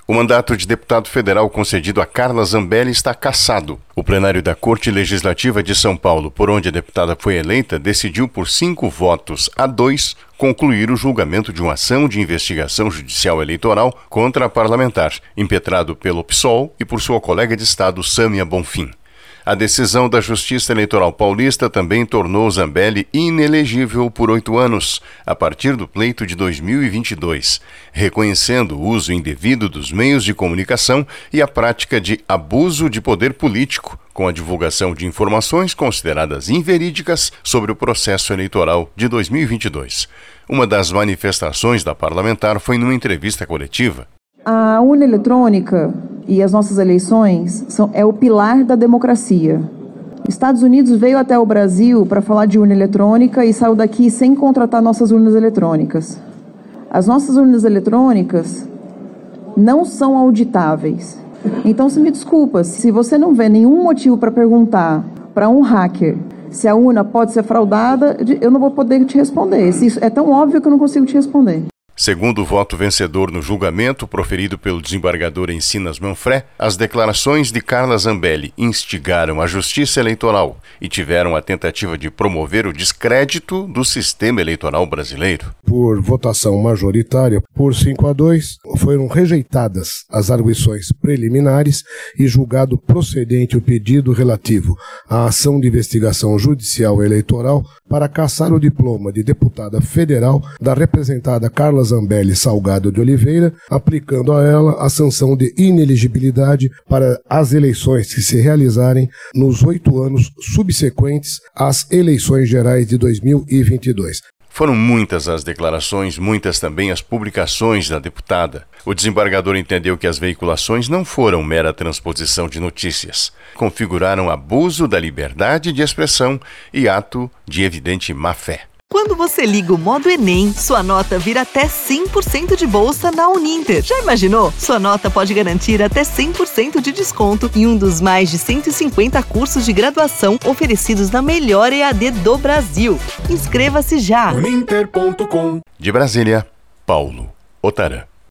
O mandato de deputado federal concedido a Carla Zambelli está cassado. O plenário da Corte Legislativa de São Paulo, por onde a deputada foi eleita, decidiu por 5 votos a 2 concluir o julgamento de uma ação de investigação judicial eleitoral contra a parlamentar, impetrado pelo PSOL e por sua colega de Estado, Sâmia Bonfim. A decisão da Justiça Eleitoral Paulista também tornou Zambelli inelegível por 8 anos, a partir do pleito de 2022, reconhecendo o uso indevido dos meios de comunicação e a prática de abuso de poder político, com a divulgação de informações consideradas inverídicas sobre o processo eleitoral de 2022. Uma das manifestações da parlamentar foi numa entrevista coletiva. A urna eletrônica e as nossas eleições é o pilar da democracia. Estados Unidos veio até o Brasil para falar de urna eletrônica e saiu daqui sem contratar nossas urnas eletrônicas. As nossas urnas eletrônicas não são auditáveis. Então, se me desculpa, se você não vê nenhum motivo para perguntar para um hacker se a urna pode ser fraudada, eu não vou poder te responder. Isso é tão óbvio que eu não consigo te responder. Segundo o voto vencedor no julgamento proferido pelo desembargador Encinas Manfré, as declarações de Carla Zambelli instigaram a Justiça Eleitoral e tiveram a tentativa de promover o descrédito do sistema eleitoral brasileiro. Por votação majoritária, por 5-2, foram rejeitadas as arguições preliminares e julgado procedente o pedido relativo à ação de investigação judicial eleitoral para cassar o diploma de deputada federal da representada Carla Zambelli Salgado de Oliveira, aplicando a ela a sanção de inelegibilidade para as eleições que se realizarem nos 8 anos subsequentes às eleições gerais de 2022. Foram muitas as declarações, muitas também as publicações da deputada. O desembargador entendeu que as veiculações não foram mera transposição de notícias. Configuraram abuso da liberdade de expressão e ato de evidente má-fé. Quando você liga o modo Enem, sua nota vira até 100% de bolsa na Uninter. Já imaginou? Sua nota pode garantir até 100% de desconto em um dos mais de 150 cursos de graduação oferecidos na melhor EAD do Brasil. Inscreva-se já! Uninter.com. De Brasília, Paulo Otarã.